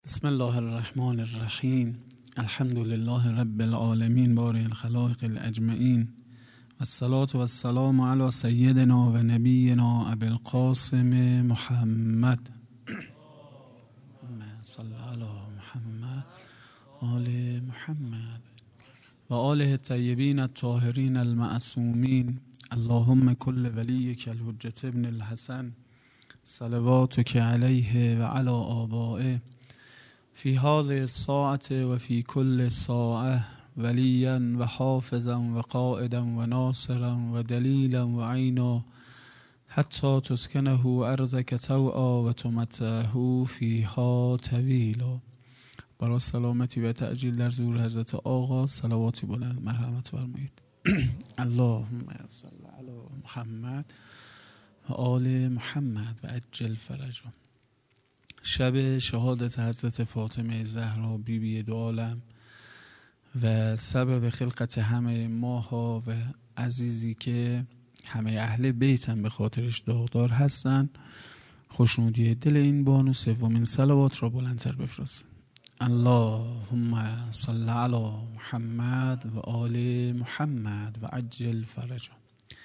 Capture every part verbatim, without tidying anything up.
بسم الله الرحمن الرحیم. الحمد لله رب العالمین بارئ الخلائق الاجمعین والصلاة والسلام علی سیدنا و نبینا ابی القاسم محمد صلی علی محمد آل محمد و آله الطیبین الطاهرین المعصومین. اللهم کل ولیک الحجة ابن الحسن صلواتک علیه و علی آبائه فی هذه الساعة و فی کل ساعة ولیا و حافظا و قائدا و ناصرا و دلیلا و عینا حتی تسکنه ارضک طوعا و تمتعه فیها طویلا. برای سلامتی و تعجیل در ظهور حضرت آقا صلواتی بلند مرحمت فرمایید. اللهم صل علی محمد و آل محمد و عجل فرجهم. شب شهادت حضرت فاطمه زهرا بی بی دو عالم و سبب خلقت همه ماها و عزیزی که همه اهل بیتن به خاطرش داغدار هستن، خوشنودی دل این بانو سومین صلوات را بلندتر بفرست. اللهم صل علی محمد و آل محمد و عجل فرجهم.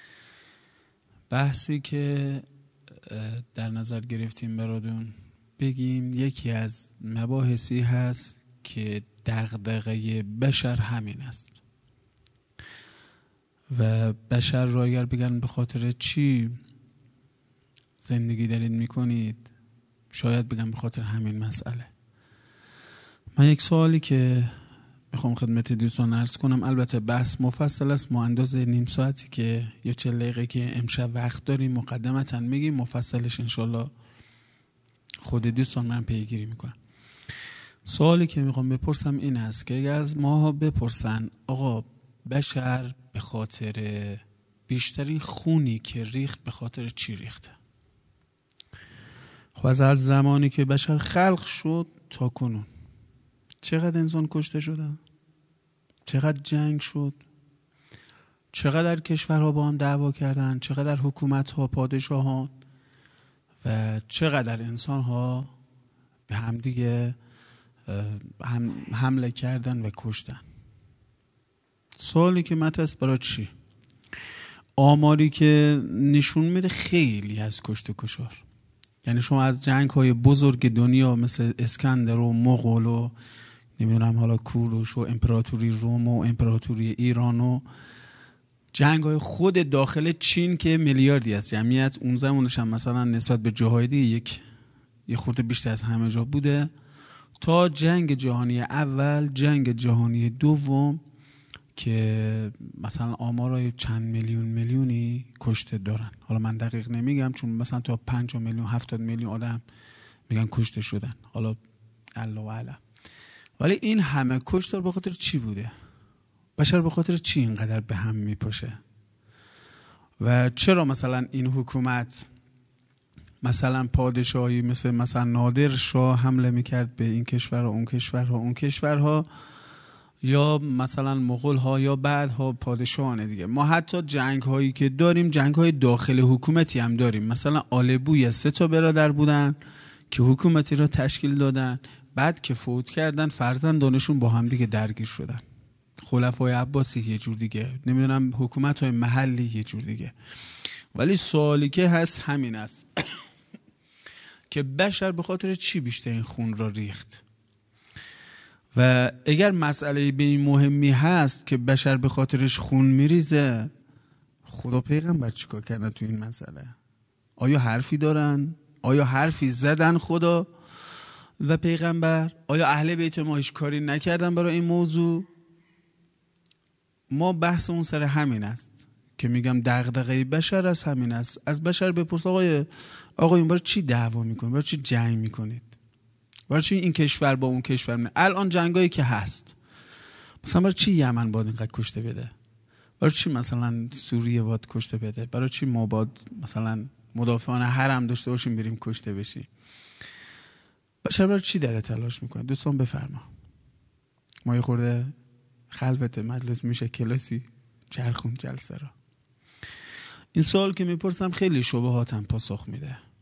بحثی که در نظر گرفتیم برادون بگیم یکی از مباحثی هست که دغدغه بشر همین است و بشر را اگر بگن به خاطر چی زندگی دارید میکنید، شاید بگم به خاطر همین مسئله. من یک سوالی که میخوام خدمت دوستان عرض کنم، البته بحث مفصل است، ما اندازه نیم ساعتی که یا چهل دقیقه که امشب وقت داریم مقدمتا میگیم، مفصلش انشالله خود دوستان من پیگیری میکنم. سوالی که میخوام بپرسم این است که اگر از ماها بپرسن آقا بشر به خاطر بیشترین خونی که ریخت به خاطر چی ریخته؟ خب از از زمانی که بشر خلق شد تا کنون چقدر انسان کشته شدن؟ چقدر جنگ شد؟ چقدر کشورها با هم دعوا کردن؟ چقدر حکومتها، پادشاهان و چقدر انسان ها به همدیگه هم حمله کردن و کشتن؟ سوالی که مطرح برای چی؟ آماری که نشون میده خیلی از کشت و کشار، یعنی شما از جنگ های بزرگ دنیا مثل اسکندر و مغول و نمیدونم حالا کوروش و امپراتوری روم و امپراتوری ایران و جنگ های خود داخل چین که میلیاردی از جمعیت، اون زمانش هم مثلا نسبت به جاهای دیگه یک یه خورده بیشتر از همه جا بوده، تا جنگ جهانی اول، جنگ جهانی دوم که مثلا آمارای چند میلیون میلیونی کشته دارن. حالا من دقیق نمیگم چون مثلا تا پنج میلیون هفتاد میلیون آدم میگن کشته شدن، حالا الله اعلم. ولی این همه کشتار به خاطر چی بوده؟ بشر به خاطر چی اینقدر به هم میپاشه؟ و چرا مثلا این حکومت مثلا پادشاهی مثل مثلا نادر شاه حمله میکرد به این کشورها اون کشورها اون کشورها، یا مثلا مغول ها یا بعدها پادشاهان دیگه؟ ما حتی جنگ هایی که داریم جنگ های داخل حکومتی هم داریم. مثلا آل بویه سه تا برادر بودن که حکومتی را تشکیل دادن، بعد که فوت کردن فرزندانشون با هم دیگه درگیر شدن. خلفای عباسی یه جور دیگه، نمیدونم حکومت های محلی یه جور دیگه. ولی سوالی که هست همین است که بشر به خاطر چی بیشتر این خون را ریخت؟ و اگر مسئله به این مهمی هست که بشر به خاطرش خون میریزه، خدا پیغمبر چیکار کردن تو این مسئله؟ آیا حرفی دارن؟ آیا حرفی زدن خدا و پیغمبر؟ آیا اهل بیت ما هیچ کاری نکردن برای این موضوع؟ ما بحث اون سر همین است که میگم دغدغه بشر از همین است. از بشر بپرس آقای آقایون برای چی دعوا میکنید؟ برای چی جنگ میکنید؟ برای چی این کشور با اون کشور میکنید؟ الان جنگایی که هست مثلا برای چی یمن باید اینقدر کشته بده؟ برای چی مثلا سوریه باید کشته بده؟ برای چی ما باید مثلا مدافعان حرم داشته باشیم بریم کشته بشیم؟ بشر برای چی داره تلاش میکنه؟ دوستان بفرما. ما یه خورده خلوت مجلس میشه کلاسی چرخون جلسه را. این سوال که میپرسم خیلی شبهاتم پاسخ میده.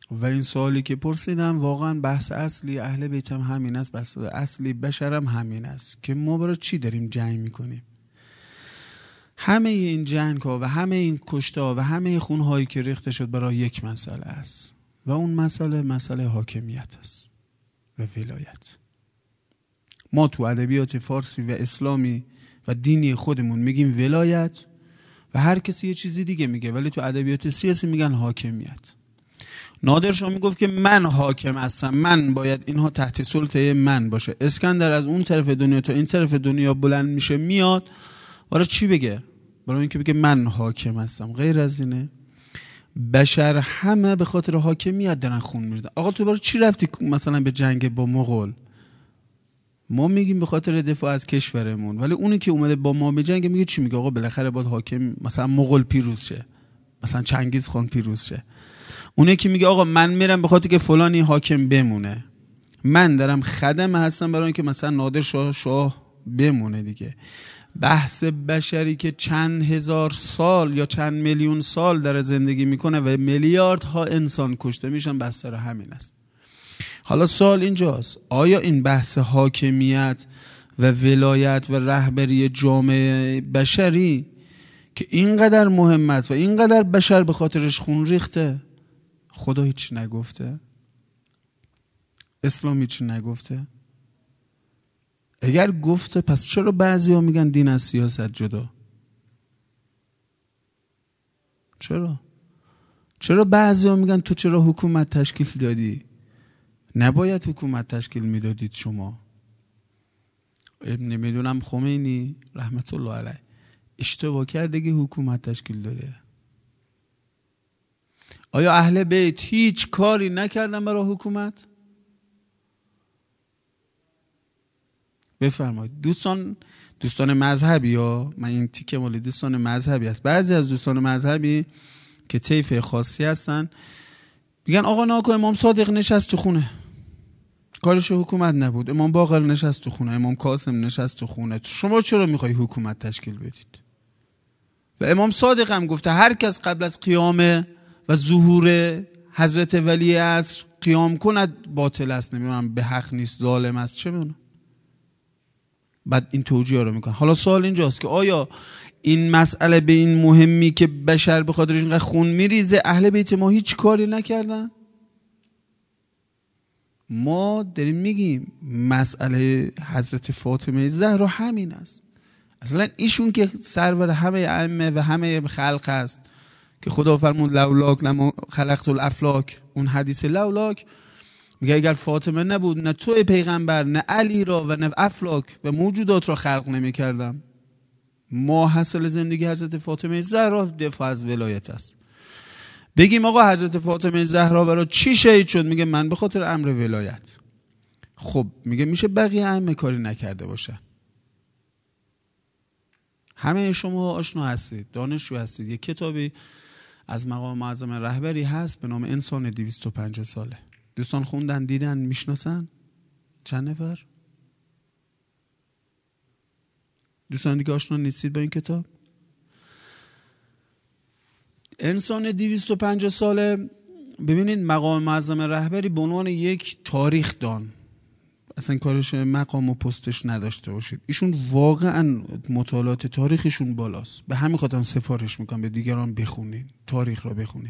و این سوالی که پرسیدم واقعا بحث اصلی اهل بیت هم همین است، بحث اصلی بشر هم همین است که ما برای چی داریم جنگ میکنیم. همه این جنگ ها و همه این کشته ها و همه خون هایی که ریخته شد برای یک مسئله است و اون مسئله مسئله حاکمیت است و ولایت. ما تو ادبیات فارسی و اسلامی و دینی خودمون میگیم ولایت و هر کسی یه چیزی دیگه میگه، ولی تو ادبیات سیاسی میگن حاکمیت. نادر شاه میگفت که من حاکم هستم، من باید اینها تحت سلطه من باشه. اسکندر از اون طرف دنیا تا این طرف دنیا بلند میشه میاد، برای چی بگه؟ برای اینکه بگه من حاکم هستم. غیر از اینه. بشر همه به خاطر حاکمیت دارن خون میریزن. آقا تو برای چی رفتی مثلا به جنگ با مغول؟ ما میگیم به خاطر دفاع از کشورمون، ولی اونی که اومده با ما به جنگ میگه چی میگه؟ آقا بالاخره باید حاکم مثلا مغول پیروز شه، مثلا چنگیز خان پیروز شه. اونی که میگه آقا من میرم به خاطر که فلانی حاکم بمونه، من دارم خدم هستم برای اینکه مثلا نادر شاه شاه بمونه دیگه. بحث بشری که چند هزار سال یا چند میلیون سال در زندگی میکنه و میلیاردها انسان کشته میشن، بس سر همین است. حالا سوال اینجاست، آیا این بحث حاکمیت و ولایت و رهبری جامعه بشری که اینقدر مهم است و اینقدر بشر به خاطرش خون ریخته، خدا هیچ نگفته؟ اسلام هیچ نگفته؟ اگر گفته پس چرا بعضی ها میگن دین از سیاست جدا؟ چرا؟ چرا بعضی ها میگن تو چرا حکومت تشکیل دادی؟ نباید حکومت تشکیل میدادید شما. نمیدونم خمینی رحمت الله علیه اشتباه کرده که حکومت تشکیل داده. آیا اهل بیت هیچ کاری نکردن برای حکومت؟ بفرمایید. دوستان دوستان مذهبی ها، من این تیکه مالی دوستان مذهبی است. بعضی از دوستان مذهبی که طیف خاصی هستن میگن آقا ناکو امام صادق نشست تو خونه، کارش حکومت نبود. امام باقر نشست تو خونه، امام قاسم نشست تو خونه، شما چرا میخوای حکومت تشکیل بدید؟ و امام صادق هم گفته هر کس قبل از قیام و ظهور حضرت ولی عصر قیام کند باطل است، نمیدونم به حق نیست، ظالم است، چه میدونم. بعد این توجیه رو میکنه. حالا سوال اینجاست که آیا این مسئله به این مهمی که بشر به خاطرش اینقدر خون میریزه اهل بیت ما هیچ کاری نکردن؟ ما داریم میگیم مسئله حضرت فاطمه زهرا همین است. اصلا ایشون که سرور همه ائمه و همه خلق است که خدا فرمود لولاک لما خلقت الافلاک، اون حدیث لولاک میگه اگر فاطمه نبود نه تو پیغمبر نه علی را و نه افلاک و موجودات را خلق نمی کردم. ما حاصل زندگی حضرت فاطمه زهرا دفاع از ولایت است. بگیم آقا حضرت فاطمه زهرا برای چی شهید شد؟ میگه من به خاطر امر ولایت. خب میگه میشه بقیه ائمه کاری نکرده باشه؟ همه شما آشنا هستید، دانشجو هستید، یک کتابی از مقام معظم رهبری هست به نام انسان دویست و پنجاه ساله. دوستان خوندن، دیدن، میشناسن؟ چند نفر؟ دوستان دیگه آشنا نیستید با این کتاب؟ انسان دویست و پنجاه ساله. ببینید مقام معظم رهبری به عنوان یک تاریخ دان، اصلا کارش مقام و پستش نداشته باشید، ایشون واقعا مطالعات تاریخشون بالاست. به همین خاطر سفارش میکنم به دیگران بخونید، تاریخ را بخونید.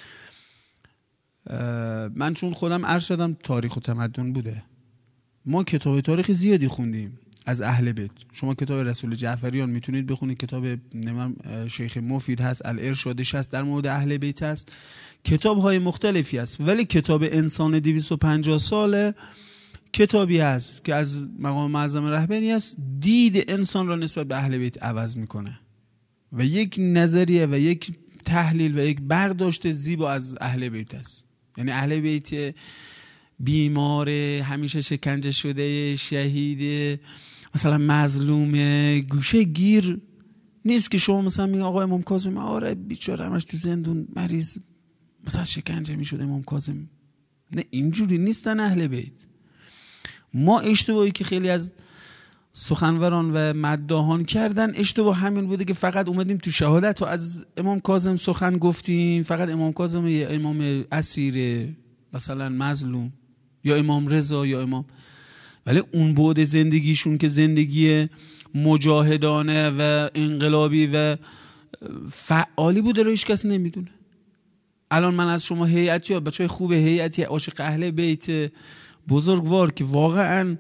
من چون خودم ارشدم تاریخ و تمدن بوده، ما کتاب تاریخ زیادی خوندیم از اهل بیت. شما کتاب رسول جعفریان میتونید بخونید، کتاب نمیم شیخ مفید هست، الارشادش هست، در مورد اهل بیت هست، کتاب های مختلفی هست. ولی کتاب انسان دویست و پنجاه ساله کتابی هست که از مقام معظم رهبری است، دید انسان را نسبت به اهل بیت عوض میکنه و یک نظریه و یک تحلیل و یک برداشت زیبا از اهل بیت است. یعنی اهل بیت بیمار، همیشه شکنجه شده، شهید، مثلا مظلوم، گوشه گیر نیست که شما مثلا میگه آقا امام کاظم آره بیچاره همش تو زندون مریض مثلا شکنجه میشد امام کاظم. نه، اینجوری نیستن اهل بیت. ما اشتباهی که خیلی از سخنوران و مداحان کردن، اشتباه همین بوده که فقط اومدیم تو شهادت و از امام کاظم سخن گفتیم، فقط امام کاظم یه امام اسیره، مثلا مظلوم یا امام رضا یا امام، ولی اون بعد زندگیشون که زندگی مجاهدانه و انقلابی و فعالی بوده رو هیچ کس نمیدونه. الان من از شما هیئتی ها بچهای خوب هیئتی عاشق اهل بیت بزرگوار که واقعا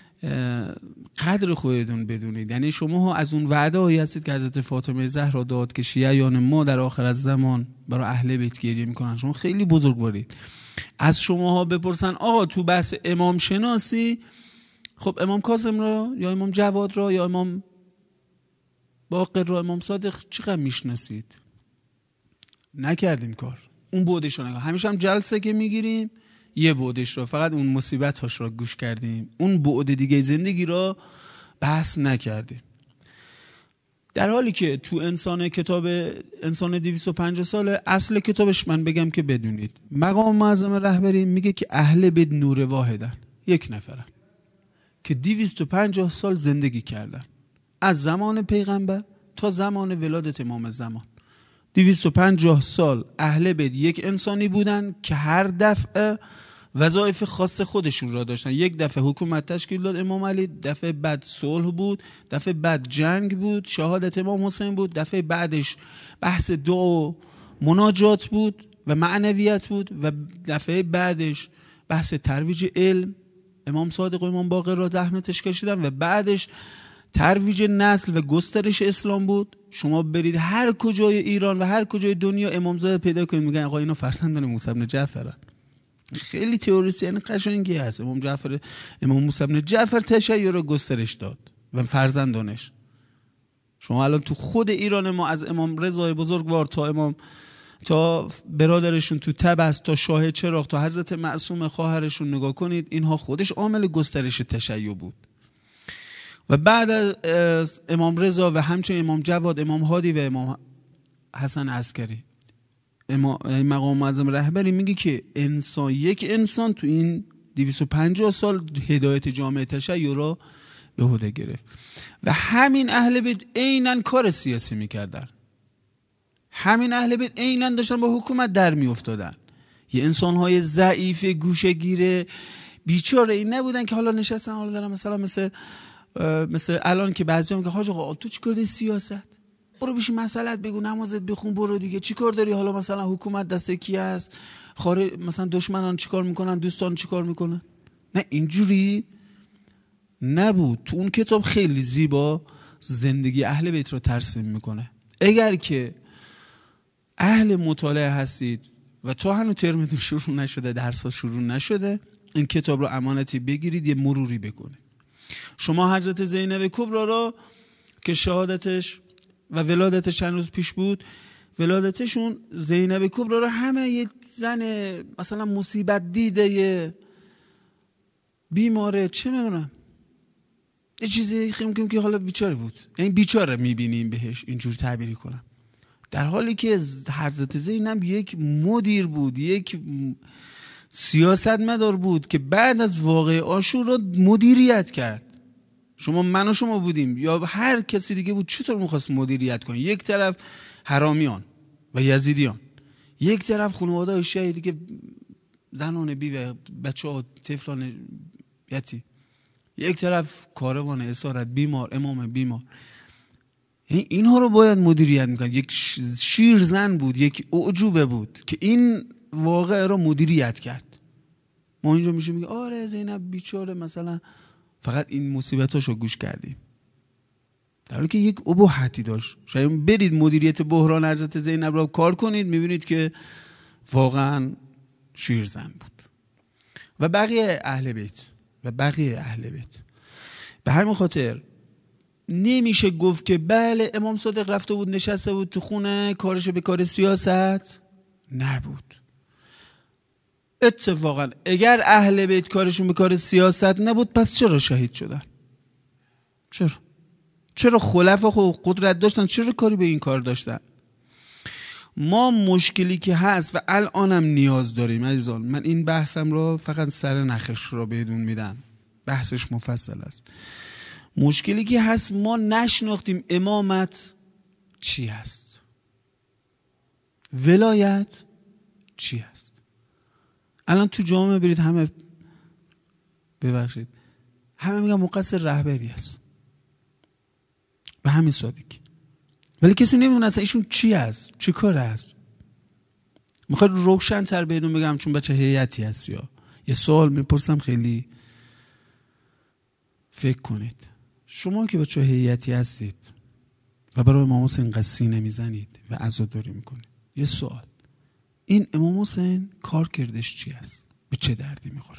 قدر خودتون بدونید، یعنی شما ها از اون وعده هایی هستید که حضرت فاطمه زهرا داد که شیعیان ما در آخر از زمان برای اهل بیت گریه میکنن. شما خیلی بزرگوارید. از شما ها بپرسن آقا تو بحث امام شناسی، خب امام کاظم را یا امام جواد را یا امام باقر را، امام صادق چقدر میشناسید؟ نکردیم کار. اون بودش رو نگاه. همیشه هم جلسه که میگیریم یه بودش رو، فقط اون مصیبت هاش رو گوش کردیم، اون بعد دیگه زندگی رو بحث نکردیم. در حالی که تو انسان کتاب انسان دویست و پنجاه ساله اصل کتابش من بگم که بدونید، مقام معظم رهبری میگه که اهل بیت نور واحدن، یک نفرن که دویست و پنجاه سال زندگی کردن، از زمان پیغمبر تا زمان ولادت امام زمان. دویست و پنجاه سال اهل بیت یک انسانی بودن که هر دفعه وظایف خاص خودشون را داشتن. یک دفعه حکومت تشکیل داد امام علی، دفعه بعد صلح بود، دفعه بعد جنگ بود، شهادت امام حسین بود، دفعه بعدش بحث دعا و مناجات بود و معنویت بود، و دفعه بعدش بحث ترویج علم، امام صادق و امام باقر را زحمتش کشیدن، و بعدش ترویج نسل و گسترش اسلام بود. شما برید هر کجای ایران و هر کجای دنیا امامزاده پیدا کنید میگن آقا اینا فرزندان موسی بن جعفرن. خیلی تئوریسین قشنگی هست. امام جعفر امام موسی بن جعفر تشیع رو گسترش داد و فرزندانش. شما الان تو خود ایران ما از امام رضا بزرگوار تا امام تا برادرشون تو تبس تا شاه چراغ تا حضرت معصوم خواهرشون نگاه کنید، اینها خودش عامل گسترش تشیع بود. و بعد از امام رضا و همچنین امام جواد، امام هادی و امام حسن عسکری، مقام معظم رهبری میگه که انسان یک انسان تو این دویست و پنجاه سال هدایت جامعه تشیع را به عهده گرفت. و همین اهل بیت عیناً کار سیاسی میکردن، همین اهل بیت عیناً داشتن با حکومت در میافتادن. یه انسان‌های ضعیف گوشه‌گیر بیچاره این نبودن که حالا نشستن حالا دارن مثلا مثل مثل الان که بعضی‌ها میگن حاج آقا تو چیکار داری سیاست؟ برو بشین مسئلت بگو، نمازت بخون، برو دیگه. چیکار داری حالا مثلا حکومت دست کی است؟ خارج مثلا دشمنان چیکار میکنن، دوستان چیکار میکنن؟ نه اینجوری نبود. تو اون کتاب خیلی زیبا زندگی اهل بیت رو ترسیم میکنه. اگر که اهل مطالعه هستید و تا هنوز ترمتون شروع نشده، درس‌ها شروع نشده، این کتاب رو امانتی بگیرید، یه مروری بکنید. شما حضرت زینب کبرا را که شهادتش و ولادتش چند روز پیش بود، ولادتشون زینب کبرا را همه یه زن مثلا مصیبت دیده، یه بیماره، چه میدونم یه چیزی خیلی که حالا بیچاره بود، یعنی بیچاره میبینیم بهش اینجور تعبیری کنم، در حالی که حضرت زینب یک مدیر بود، یک سیاستمدار بود که بعد از واقعه عاشورا مدیریت کرد. شما من و شما بودیم یا هر کسی دیگه بود، چطور میخواست مدیریت کنه؟ یک طرف حرامیان و یزیدیان، یک طرف خانواده شیعه دیگه، زنان بیوه، بچه ها، طفلان یتی، یک طرف کاروان اسارت، بیمار، امام بیمار. اینها رو باید مدیریت میکنه. یک شیر زن بود، یک اعجوبه بود که این واقعه رو مدیریت کرد. ما اینجا میشه میگه آره زینب بیچاره مثلا فقط این مصیبتاشو گوش کردیم، در حالی که یک ابهتی داشت. شاید برید مدیریت بحران حضرت زینب را کار کنید، میبینید که واقعا شیرزن بود. و بقیه اهل بیت و بقیه اهل بیت. به همین خاطر نمیشه گفت که بله امام صادق رفته بود نشسته بود تو خونه کارش به کار سیاست نبود. اتفاقا اگر اهل بیت کارشون به کار سیاست نبود، پس چرا شهید شدن؟ چرا؟ چرا خلفا خود قدرت داشتن، چرا کاری به این کار داشتن؟ ما مشکلی که هست و الانم نیاز داریم عزیزان، من این بحثم رو فقط سر نخش رو بهتون میدم، بحثش مفصل است. مشکلی که هست ما نشناختیم امامت چی هست، ولایت چی هست. الان تو جامعه برید همه ببخشید همه میگن مقصر رهبری است، به همین سادگی، ولی کسی نمیدونه اصلا ایشون چی است، چی کار است. میخواد روشن تر بهتون بگم چون بچه هیئتی هست یا یه سوال میپرسم خیلی فکر کنید. شما که بچه هیئتی هستید و برای امام حسین اینقدر سینه میزنید و عزاداری میکنید، یه سوال، این امام حسین کار کردش چی است؟ به چه دردی میخوره؟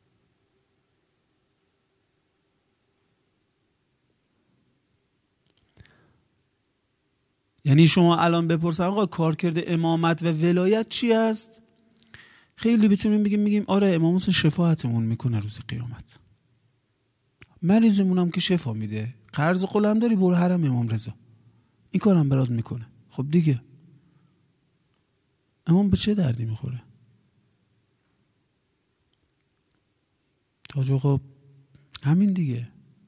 یعنی شما الان بپرسن آقا کار کرده امامت و ولایت چی است؟ خیلی بتونیم بگیم میگیم آره امام حسین شفاعتمون میکنه روز قیامت، مریضمونم که شفا میده، قرض قلم داری برو حرم امام رضا این کارم برات میکنه. خب دیگه امام به چه دردی میخوره؟ تاج آقا همین دیگه.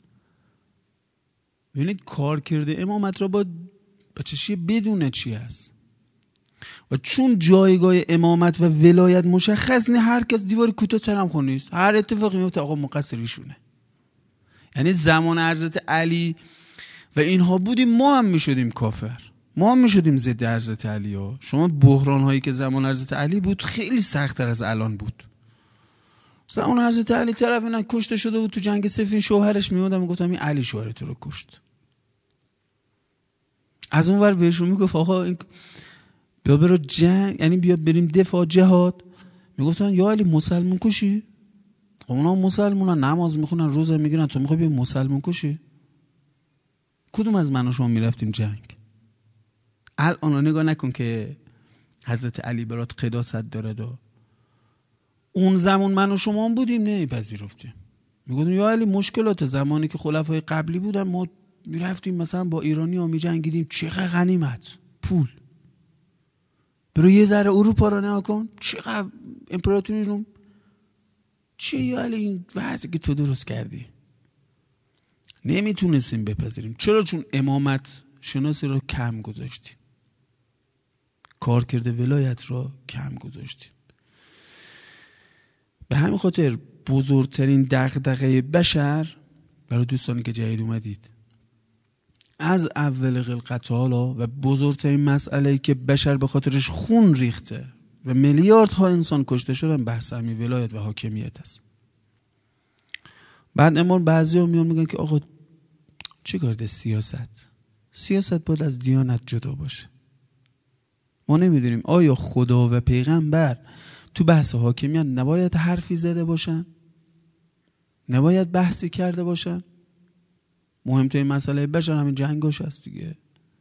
ببینید کار کرده امامت را با بچه‌شی بدونه چی هست و چون جایگاه امامت و ولایت مشخص نه، هر کس دیوار کوتاه ترم خون نیست، هر اتفاقی میفته آقا مقصر ایشونه. یعنی زمان حضرت علی و اینها بودیم ما هم میشدیم کافر، ما هم میشدیم ضد حضرت علی ها. شما بحران هایی که زمان حضرت علی بود خیلی سخت‌تر از الان بود. زمان حضرت علی طرف اینا کشته شده بود تو جنگ صفین، شوهرش میومدم میگفتم این علی شوهر تو رو کشت. از اون ور بهشون میگفت آقا این بیا برو جنگ، یعنی بیا بریم دفاع جهاد، میگفتن یا علی مسلمون کشی؟ اونا مسلمونن نماز میخونن روزه میگیرن، تو میخوای بیا مسلمون کشی؟ کدوم از من و شما میرفتیم جنگ؟ الان نگاه نکن که حضرت علی برات قداست داره دو. اون زمان من و شما هم بودیم نمیپذیرفتیم، میگفتیم یا علی مشکلات زمانی که خلفای قبلی بودن ما میرفتیم مثلا با ایرانی ها میجنگیدیم، چقدر غنیمت پول، برو یه ذره اروپا رو نگاه کن چقدر امپراتوری روم، چی یا علی این وضعی که تو درست کردی. نمیتونستیم بپذیریم. چرا؟ چون امامت شناسی رو کم گذاشتیم، کار کرده ولایت رو کم گذاشتیم. به همین خاطر بزرگترین دغدغه بشر، برای دوستانی که جدید اومدید، از اول خلقت حالا و بزرگترین مسئله‌ای که بشر به خاطرش خون ریخته و میلیاردها انسان کشته شدن بحث همین ولایت و حاکمیت است. بعد امون بعضیا میان میگن که آقا چه کارده سیاست؟ سیاست باید از دیانت جدا باشه. ما نمیدونیم آیا خدا و پیغمبر تو بحث حاکمیت نباید حرفی زده باشن؟ نباید بحثی کرده باشن؟ مهمترین مسئله بشر همین جنگاش هست دیگه.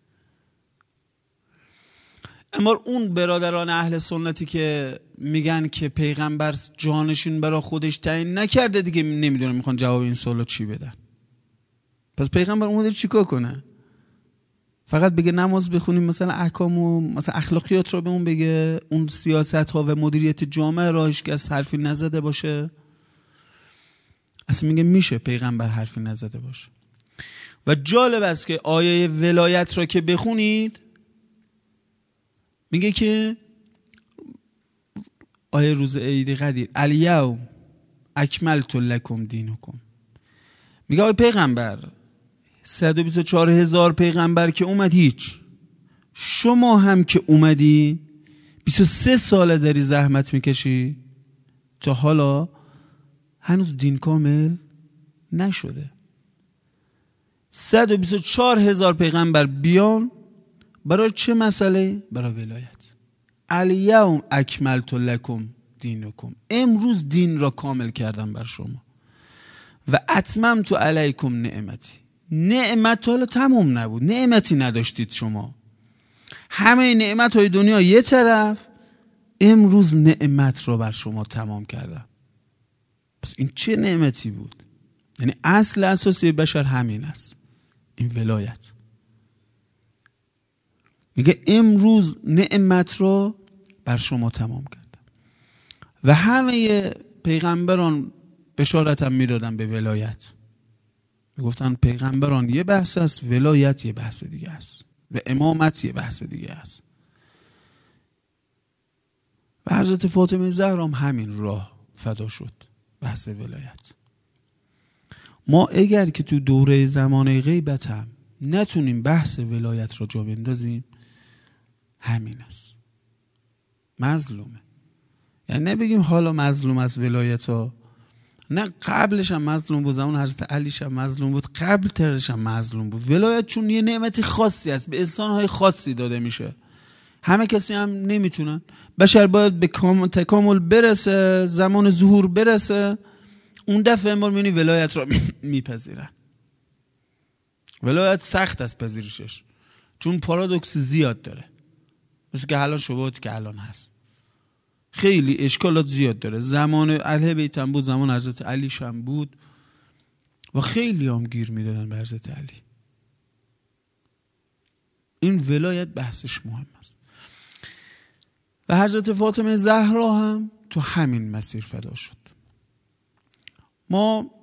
اما اون برادران اهل سنتی که میگن که پیغمبر جانشین برای خودش تعیین نکرده دیگه، نمیدونم میخوان جواب این سوالو چی بدن. پس پیغمبر اومده چیکار کنه؟ فقط بگه نماز بخونیم مثلا احکام و مثلا اخلاقیات رو به اون بگه، اون سیاست ها و مدیریت جامعه راهش که از حرفی نزده باشه؟ اصلا میگه میشه پیغمبر حرفی نزده باشه. و جالب است که آیه ولایت را که بخونید میگه که آیه روز عید قدیر الیوم اکملت لکم دینکم، میگه آیه پیغمبر صد و بیست و چهار هزار پیغمبر که اومد هیچ، شما هم که اومدی بیست و سه ساله داری زحمت میکشی تا حالا هنوز دین کامل نشده. صد و بیست و چهار هزار پیغمبر بیان برای چه مسئله؟ برای ولایت. الیوم اکملت لکم دینکم، امروز دین را کامل کردم بر شما. و اتممت علیکم نعمتی، نعمت حالا تمام نبود، نعمتی نداشتید شما، همه نعمت های دنیا یه طرف، امروز نعمت را بر شما تمام کردم. پس این چه نعمتی بود؟ یعنی اصل اساسی بشر همین است، این ولایت. میگه امروز نعمت را بر شما تمام کردم. و همه پیغمبران بشارت هم میدادن به ولایت، میگفتن پیغمبران یه بحث است، ولایت یه بحث دیگه است و امامت یه بحث دیگه است. و حضرت فاطمه زهرا هم همین راه فدا شد، بحث ولایت. ما اگر که تو دوره زمان غیبت هم نتونیم بحث ولایت را جا بندازیم، همین است، مظلومه. یعنی نبگیم حالا مظلوم از ولایت ها، نه قبلش هم مظلوم بود، زمان حضرت علیش هم مظلوم بود، قبل ترش هم مظلوم بود. ولایت چون یه نعمت خاصی است، به انسان‌های خاصی داده میشه، همه کسی هم نمیتونن. بشر باید به تکامل برسه، زمان ظهور برسه، اون دفعه ما میبینی ولایت را میپذیرن. ولایت سخت است پذیرشش، چون پارادوکس زیاد داره، مثل که الان شبهاتی که الان هست، خیلی اشکالات زیاد داره. زمان اهل بیت هم بود، زمان حضرت علیش هم بود و خیلی هم گیر میدادن به حضرت علی. این ولایت بحثش مهم است. و حضرت فاطمه زهرا هم تو همین مسیر فدا شد. ما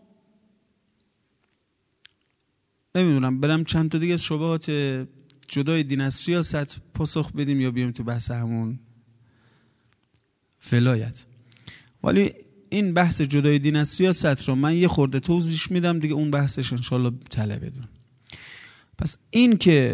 نمیدونم برم چند تا دیگه شبهات جدای دین از سیاست پاسخ بدیم یا بیام تو بحث همون ولایت. ولی این بحث جدای دین از سیاست رو من یه خورده توضیح میدم دیگه، اون بحثش انشالله طلبه دون. پس این که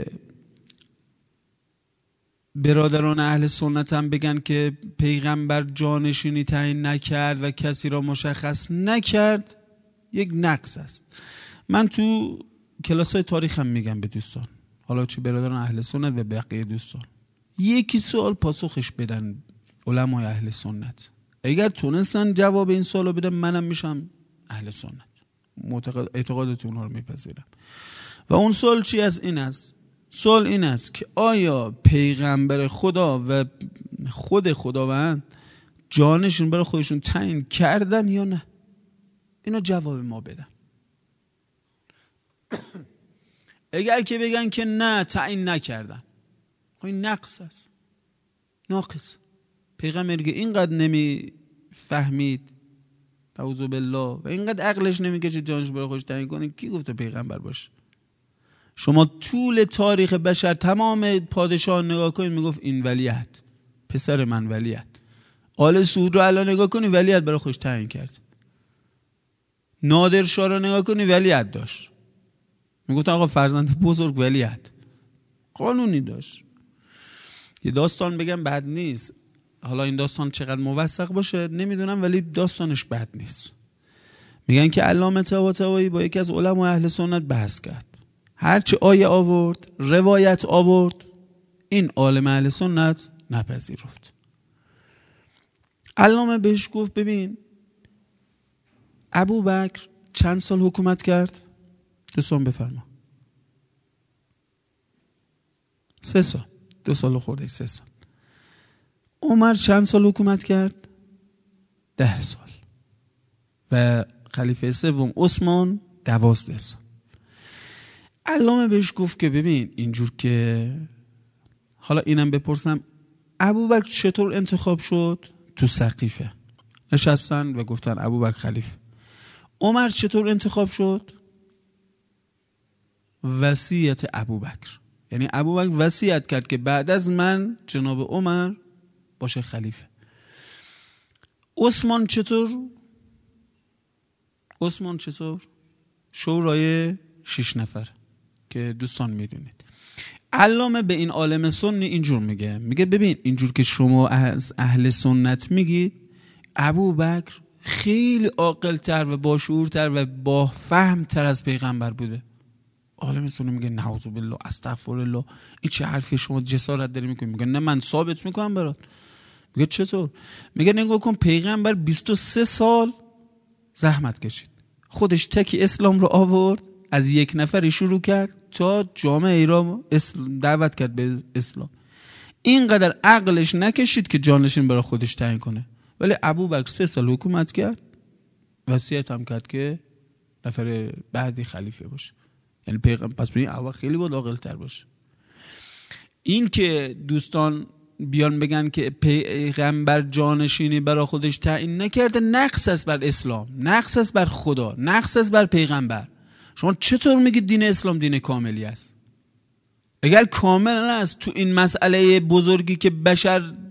برادران اهل سنت هم بگن که پیغمبر جانشینی تعیین نکرد و کسی را مشخص نکرد، یک نقص است. من تو کلاسای تاریخ هم میگم به دوستان، حالا چه برادران اهل سنت و بقیه دوستان، یکی سوال پاسخش بدن علمای اهل سنت. اگر تونستن جواب این سوالو بدن، منم میشم اهل سنت، معتقد اعتقادات اونها رو میپذیرم. و اون سوال چی از این است؟ سوال این است که آیا پیغمبر خدا و خود خداوند جانشون برای خودشون تعیین کردن یا نه؟ اینو جواب ما بدن. اگر که بگن که نه تعیین نکردن، خب این نقص است، ناقص. پیغمبر که اینقدر نمی فهمید اعوذ بالله و اینقدر عقلش نمیکشه جانش برای خودش تعیین کنه، کی گفته پیغمبر باشه؟ شما طول تاریخ بشر تمام پادشاهان نگاه کنید، میگفت این ولیعت، پسر من ولیعت. آل سعود رو الان نگاه کنید، ولیعت برای خودش تعیین کرد. نادر شاه رو نگاه کنید، ولیعت داشت، میگفت آقا فرزند بزرگ ولیعت، قانونی داشت. یه داستان بگم بد نیست، حالا این داستان چقدر موثق باشه نمیدونم، ولی داستانش بد نیست. میگن که علامه طباطبایی با یکی از علمای اهل سنت بحث کرد، هرچی آیه آورد، روایت آورد، این عالم اهل سنت نپذیرفت. علامه بهش گفت ببین ابو بکر چند سال حکومت کرد؟ دوستان بفرما. سه سال، دو سال خورده سه سال. عمر چند سال حکومت کرد؟ ده سال. و خلیفه سوم عثمان دوازده سال. علامه بهش گفت که ببین اینجور که حالا اینم بپرسم، ابوبکر چطور انتخاب شد؟ تو سقیفه نشستن و گفتن ابوبکر خلیفه. عمر چطور انتخاب شد؟ وصیت ابوبکر، یعنی ابوبکر وصیت کرد که بعد از من جناب عمر باشه خلیفه. عثمان چطور؟ عثمان چطور؟ شورای شش نفر که دوستان میدونید. علامه به این عالم سنی اینجور میگه، میگه ببین اینجور که شما از اهل سنت میگید، ابوبکر خیلی عاقل‌تر و باشعورتر و با فهم‌تر از پیغمبر بوده. عالم سنی میگه نعوذ بالله استغفرالله، این چه حرفی شما جسارت داری میکنی؟ میگه نه من ثابت میکنم برات. میگه چطور؟ میگه نگاه کن پیغمبر بیست و سه سال زحمت کشید، خودش تکی اسلام رو آورد، از یک نفری شروع کرد تا جامعه ایران دعوت کرد به اسلام. اینقدر عقلش نکشید که جانشین برای خودش تعیین کنه، ولی ابوبکر سه سال حکومت کرد، وصیت هم کرد که نفر بعدی خلیفه باشه. یعنی پیغمبر پس ببین اول خیلی بود عاقل‌تر باشه. این که دوستان بیان بگن که پیغمبر جانشینی برای خودش تعیین نکرده، نقص است بر اسلام، نقص است بر خدا، نقص است بر پیغمبر. شما چطور میگید دین اسلام دین کاملی است؟ اگر کامل است تو این مسئله بزرگی که بشر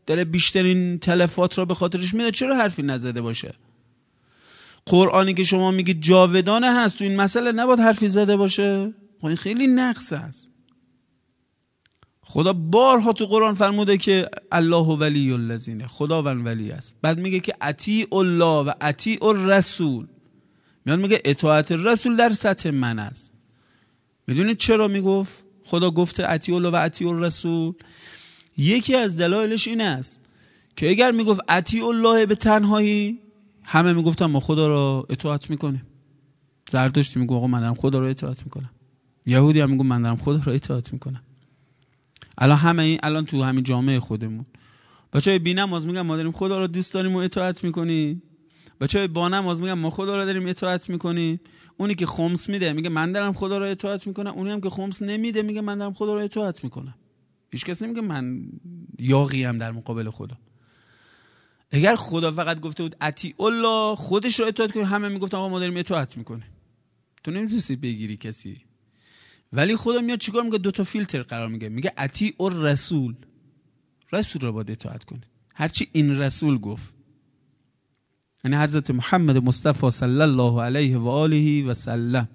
داره بیشترین تلفات را به خاطرش میده، چرا حرفی نزده باشه؟ قرآنی که شما میگید جاودانه هست، تو این مسئله نباید حرفی زده باشه؟ این خیلی نقص است. خدا بارها تو قرآن فرموده که الله ولی الذین، خداوند ولی است. بعد میگه که اطیع الله و اطیع الرسول، میاد میگه اطاعت رسول در سطح من است. میدونید چرا میگفت خدا گفته اطیع الله و اطیع الرسول؟ یکی از دلایلش این است که اگر میگفت اطیع الله به تنهایی، همه میگفتن ما خدا را اطاعت میکنیم. زرتشتی میگه آقا من دارم خدا را اطاعت میکنم، یهودی هم میگه من دارم خدا را اطاعت میکنم. الان همه این الان تو همین جامعه خودمون بچه‌های بی‌نماز میگن ما داریم خدا را دوست داریم و اطاعت میکنیم، بچه‌های با نماز میگن ما خدا را داریم اطاعت میکنیم. اونی که خمس میده میگه من دارم خدا را اطاعت میکنم، اونی هم که خمس نمیده میگه من دارم خدا را اطاعت میکنم. هیچ کس نمیگه من یاغی ام در مقابل خدا. اگر خدا فقط گفته بود اطیع الله، خودش رو اطاعت کنید، همه میگفتن آقا ما داریم اطاعت میکنیم. تو نمیتونی بگیری کسی. ولی خدا میاد چیکار میگه؟ دو تا فیلتر قرار میگه، میگه اطیع الرسول، رسول رو باید اطاعت کنید، هرچی این رسول گفت. یعنی حضرت محمد مصطفی صلی الله علیه و آله و سلم.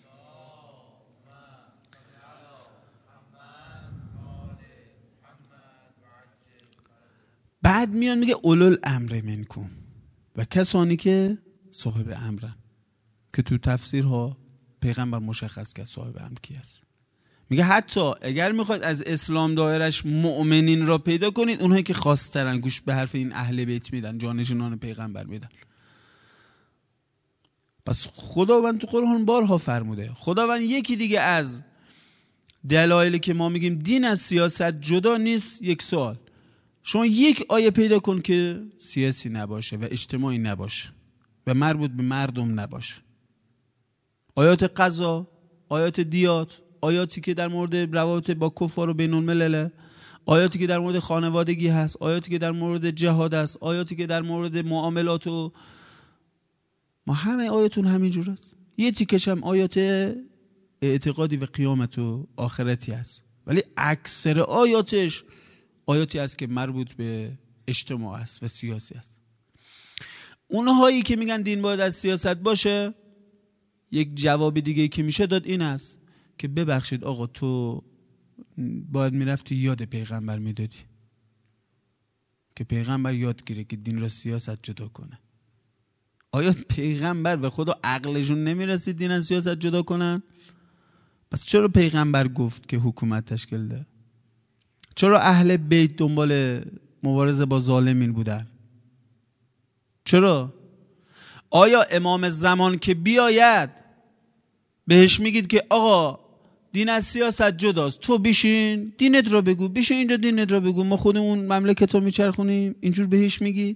بعد میان میگه اولو الامر منکم، و کسانی که صاحب امرن، که تو تفسیرها پیغمبر مشخص کرد صاحب امر کی است. میگه حتی اگر میخواید از اسلام دایرش مؤمنین را پیدا کنید، اونهایی که خاص‌ترن، گوش به حرف این اهل بیت میدن، جانشینان پیغمبر میدن. پس خداوند تو قرآن بارها فرموده. خداوند یکی دیگه از دلایلی که ما میگیم دین از سیاست جدا نیست، یک سوال، شما یک آیه پیدا کن که سیاسی نباشه و اجتماعی نباشه و مربوط به مردم نباشه. آیات قضا، آیات دیات، آیاتی که در مورد روابط با کفار و بین الملل، آیاتی که در مورد خانوادگی هست، آیاتی که در مورد جهاد هست، آیاتی که در مورد معاملات، و ما همه آیاتون همین جور است. یه تیکش هم آیات اعتقادی و قیامت و آخرتی هست، ولی اکثر آیاتش آیاتی است که مربوط به اجتماع است و سیاسی است. اونهایی که میگن دین باید از سیاست باشه، یک جواب دیگه که میشه داد این است که ببخشید آقا تو باید میرفتی یاد پیغمبر میدادی که پیغمبر یاد گیره که دین را سیاست جدا کنه. آیا پیغمبر و خدا عقلشون نمیرسید دین از سیاست جدا کنن؟ پس چرا پیغمبر گفت که حکومت تشکیل ده؟ چرا اهل بیت دنبال مبارزه با ظالمین بودن؟ چرا؟ آیا امام زمان که بیاید بهش میگید که آقا دین از سیاست جداست، تو بشین دینت را بگو، بشین اینجا دینت را بگو، ما خودمون مملکت رو میچرخونیم، اینجور بهش میگید؟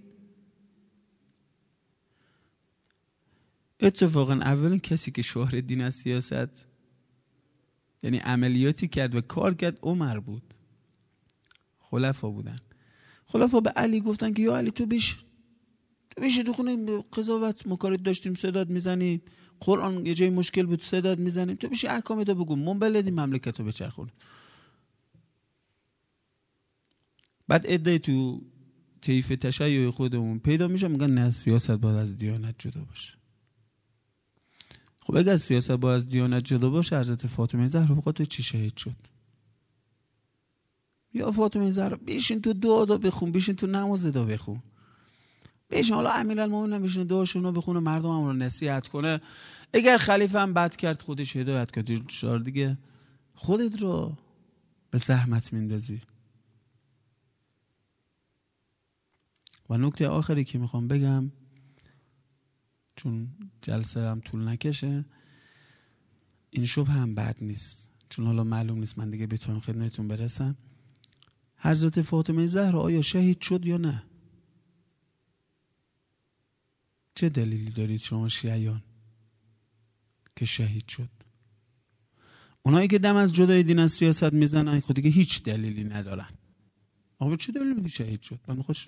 اتفاقا اولین کسی که شعار دین از سیاست یعنی عملیاتی کرد و کار کرد عمر بود. خلفا بودن. خلفا به علی گفتن که یا علی تو بیش تو بیشی تو خونه قضاوت مکارت داشتیم صداد میزنیم، قرآن یه جای مشکل بود صداد میزنیم، تو بیشی احکام تو بگو، من بلدیم مملکت رو بچرخون. بعد عده تو طیف تشیع خودمون پیدا میشه میگن نه سیاست باید از دیانت جدا باشه. خب اگر سیاست باید از دیانت جدا باشه، حضرت فاطمه زهرا بخاطر چی شهید شد؟ یا فاطمه زهرا بشین تو دعا دا بخون، بشین تو نماز دا بخون، بشین حالا امیرالمومنین بشین دعاشونو بخونه، مردم هم رو نصیحت کنه. اگر خلیفه هم بد کرد خودش هدایت کرد، شار دیگه خودت رو به زحمت میندازی. و نکته آخری که میخوام بگم چون جلسه هم طول نکشه، این شبه هم بد نیست چون حالا معلوم نیست من دیگه بتونم خدمتتون برسم. حضرت فاطمه زهرا آیا شهید شد یا نه؟ چه دلیلی دارید شما شیعیان که شهید شد؟ اونایی که دم از جدای دین از سیاست میزنن خود دیگه هیچ دلیلی ندارن. آقا چه دلیلی میگه شهید شد؟ من خوش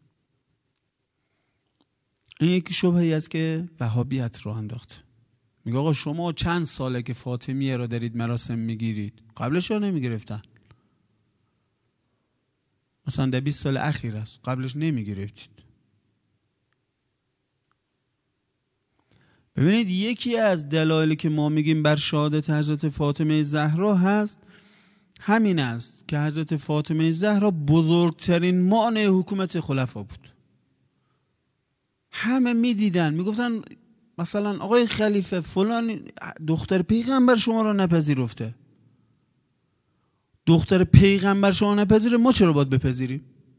این یکی شبهه‌ای است که وهابیت راه انداخته. میگه آقا شما چند ساله که فاطمیه را دارید مراسم میگیرید، قبلش را نمیگرفتن؟ مثلا در بیست سال اخیر است، قبلش نمی گرفتید. ببینید یکی از دلایلی که ما میگیم بر شهادت حضرت فاطمه زهرا هست همین است که حضرت فاطمه زهرا بزرگترین مانع حکومت خلفا بود. همه میدیدن میگفتن مثلا آقای خلیفه فلان دختر پیغمبر شما را نپذیرفته، دختر پیغمبر شما نپذیره، ما چرا باید بپذیریم؟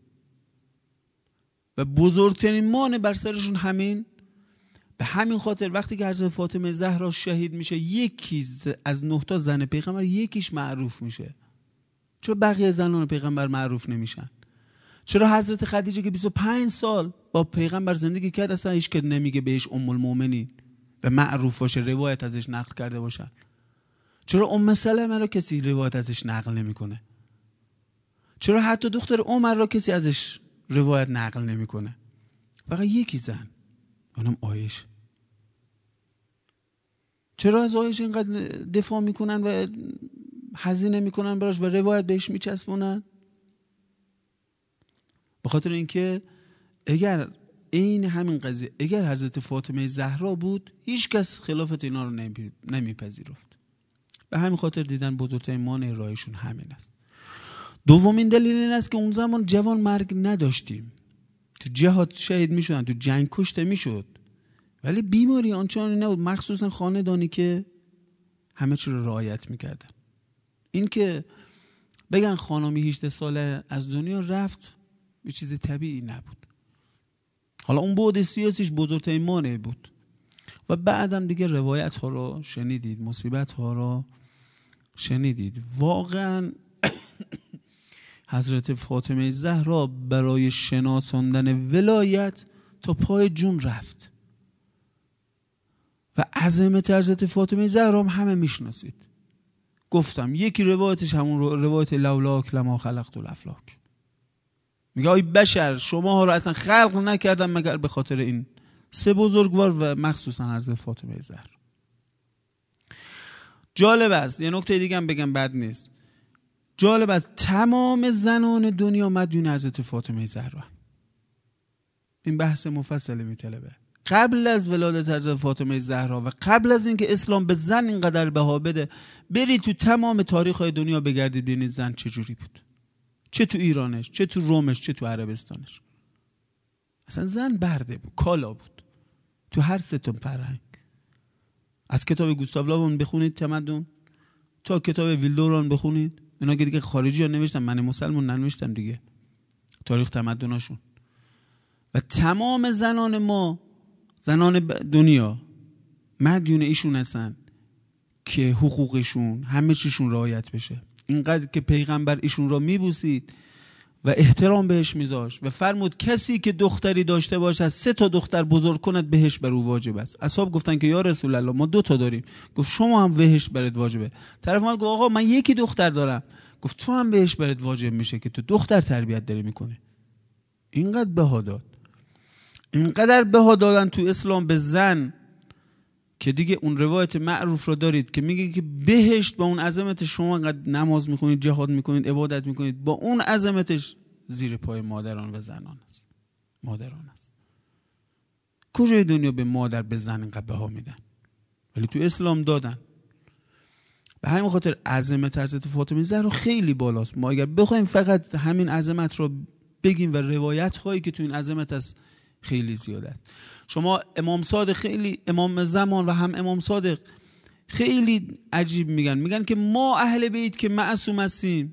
و بزرگترین مانع بر سرشون همین. به همین خاطر وقتی که حضرت فاطمه زهرا شهید میشه یکی از نه تا زن پیغمبر یکیش معروف میشه. چرا بقیه زنان پیغمبر معروف نمیشن؟ چرا حضرت خدیجه که بیست و پنج سال با پیغمبر زندگی کرد اصلا هیچ که نمیگه بهش ام المؤمنین و معروف باشه، روایت ازش نقل کرده باشن؟ چرا ام سلمه را کسی روایت ازش نقل نمیکنه؟ چرا حتی دختر عمر را کسی ازش روایت نقل نمیکنه؟ فقط یکی زن، اونم عایشه. چرا از عایشه اینقدر دفاع میکنن و هزینه میکنن براش و روایت بهش میچسبونن؟ به خاطر اینکه اگر این همین قضیه اگر حضرت فاطمه زهرا بود هیچ کس خلافت اینا رو نمیپذیرفت. به همین خاطر دیدن بزرگترین مانع راهشون همین است. دومین دلیل این است که اون زمان جوان مرگ نداشتیم، تو جهاد شهید میشدن، تو جنگ کشته میشد، ولی بیماری آنچنانی نبود، مخصوصا خاندانی که همه چی رو رعایت میکردن. این که بگن خانمی هجده ساله از دنیا رفت یه چیز طبیعی نبود. حالا اون بعد سیاسیش بزرگترین مانع بود و بعدم دیگه روایت ها رو شنیدید، مصیبت ها رو شنیدید. واقعا حضرت فاطمه زهرا برای شناساندن ولایت تا پای جون رفت و عظمت حضرت فاطمه زهرا هم همه میشناسید. گفتم یکی روایتش همون روایت لولاک لما خلقت الافلاک، میگه ای بشر شما ها رو اصلا خلق نکردم مگر به خاطر این سه بزرگوار و مخصوصا حضرت فاطمه زهرا. جالب است یه نکته دیگه هم بگم بد نیست، جالب است تمام زنان دنیا مدیون حضرت فاطمه زهرا. این بحث مفصلی میطلبه. قبل از ولادت حضرت فاطمه زهرا و قبل از اینکه اسلام به زن اینقدر بها بده، برید تو تمام تاریخ‌های دنیا بگردید ببینید زن چجوری بود، چه تو ایرانش، چه تو رومش، چه تو عربستانش. اصلا زن برده بود، کالا بود تو هر سه تا فرهنگ. از کتاب گوستاو لاوون بخونید تمدن تا کتاب ویلدوران بخونید، اینا که دیگه خارجی ها نوشتن، من مسلمان ننوشتم دیگه، تاریخ تمدناشون. و تمام زنان ما، زنان دنیا مدیون ایشون هستن که حقوقشون همه چیشون رعایت بشه. اینقدر که پیغمبر ایشون را میبوسید و احترام بهش میذاشت و فرمود کسی که دختری داشته باشد سه تا دختر بزرگ کند بهش بر او واجب است. اصحاب گفتن که یا رسول الله ما دو تا داریم. گفت شما هم بهش برات واجبه. طرف اومد گفت آقا من یکی دختر دارم. گفت تو هم بهش برات واجب میشه که تو دختر تربیت داری میکنه. اینقدر بها داد، اینقدر بها دادن تو اسلام به زن که دیگه اون روایت معروف رو دارید که میگه که بهشت با اون عظمتش، شما انقدر نماز میکنید، جهاد میکنید، عبادت میکنید، با اون عظمتش زیر پای مادران و زنان است. مادران است. کجای دنیا به مادر به زن اینقدر بها میدن؟ ولی تو اسلام دادن. به همین خاطر عظمت حضرت فاطمه زهرا خیلی بالاست. ما اگر بخوایم فقط همین عظمت رو بگیم و روایت هایی که تو این عظمت است خیلی زیاده است. شما امام صادق خیلی، امام زمان و هم امام صادق خیلی عجیب میگن، میگن که ما اهل بیت که معصوم هستیم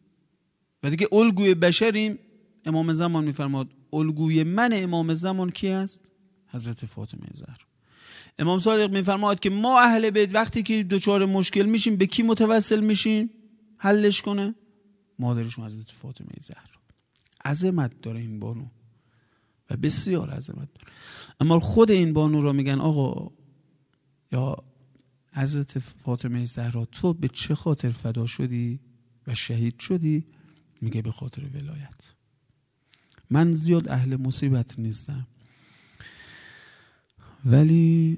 و دیگه الگوی بشریم. امام زمان میفرماد الگوی من امام زمان کی است؟ حضرت فاطمه زهرا. امام صادق میفرماد که ما اهل بیت وقتی که دچار مشکل میشیم به کی متوسل میشیم حلش کنه؟ مادرشون حضرت فاطمه زهرا. عظمت داره این بانو و بسیار عظمت داره. اما خود این بانو را میگن آقا یا حضرت فاطمه زهرا تو به چه خاطر فدا شدی و شهید شدی؟ میگه به خاطر ولایت. من زیاد اهل مصیبت نیستم ولی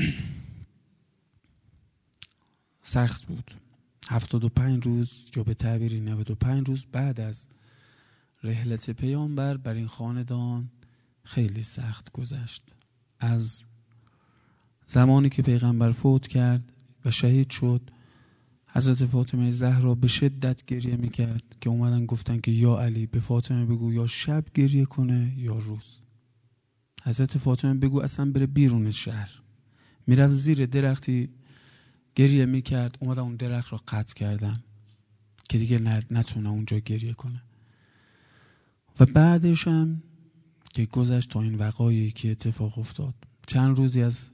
سخت بود. هفتاد و پنج روز یا به تعبیری نود و پنج روز بعد از رحلت پیامبر بر این خاندان خیلی سخت گذشت. از زمانی که پیغمبر فوت کرد و شهید شد، حضرت فاطمه زهرا به شدت گریه میکرد که اومدن گفتن که یا علی به فاطمه بگو یا شب گریه کنه یا روز. حضرت فاطمه بگو اصلا بره بیرون شهر. میرفت زیر درختی گریه میکرد، اومدن اون درخت را قطع کردن که دیگه نتونه اونجا گریه کنه. و بعدش هم که گذشت تا این وقایعی که اتفاق افتاد، چند روزی از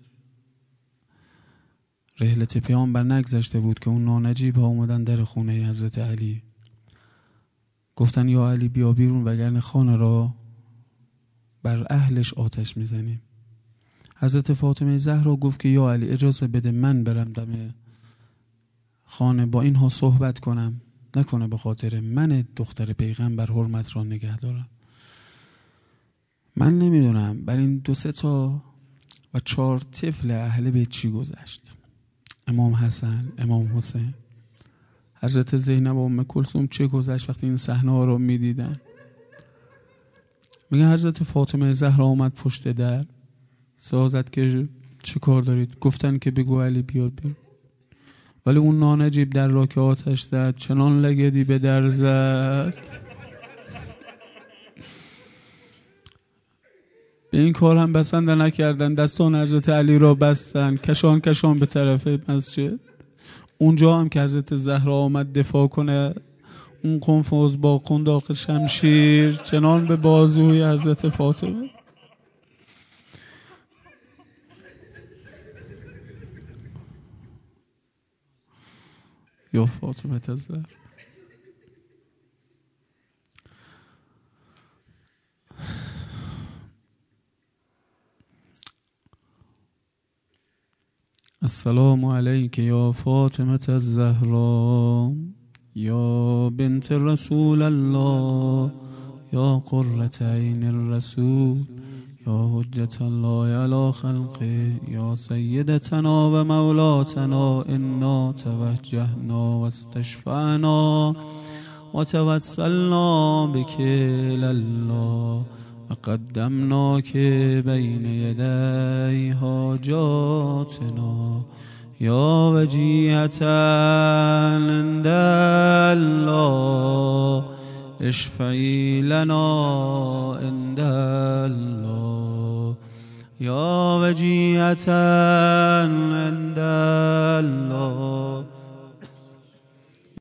رحلت پیامبر نگذشته بود که اون نانجیب ها اومدن در خونه حضرت علی، گفتن یا علی بیا بیرون وگرنه خانه را بر اهلش آتش میزنیم. حضرت فاطمه زهرا گفت که یا علی اجازه بده من برم دم خانه با اینها صحبت کنم، نکنه به خاطر من دختر پیغمبر حرمت را نگه دارم. من نمیدونم بر این دو سه تا و چهار طفل اهل بیت چی گذشت. امام حسن، امام حسین، حضرت زینب و ام کلثوم چه گذشت وقتی این صحنه ها رو میدیدن. میگه حضرت فاطمه زهرا اومد پشت در، سازد که چه کار دارید؟ گفتن که بگو علی بیاد بیرون. ولی اون نانجیب در را که آتش زد چنان لگدی به در زد به این کار هم بسنده نکردن، دستان حضرت علی را بستن کشان کشان به طرف مسجد. اونجا هم که حضرت زهرا آمد دفاع کنه، اون قنفذ با قنداق شمشیر چنان به بازوی حضرت فاطمه. یا فاطمه الزهرا. السلام علیک یا فاطمه الزهرا یا بنت رسول الله یا قرة عین الرسول یا حجت الله علی خلقه یا سیدتنا و مولاتنا انا توجهنا و استشفعنا و توسلنا بک الی الله و قدمناک بین یدی حاجاتنا یا وجیهة عند الله اشفعی لنا عند الله یا وجیهة عند الله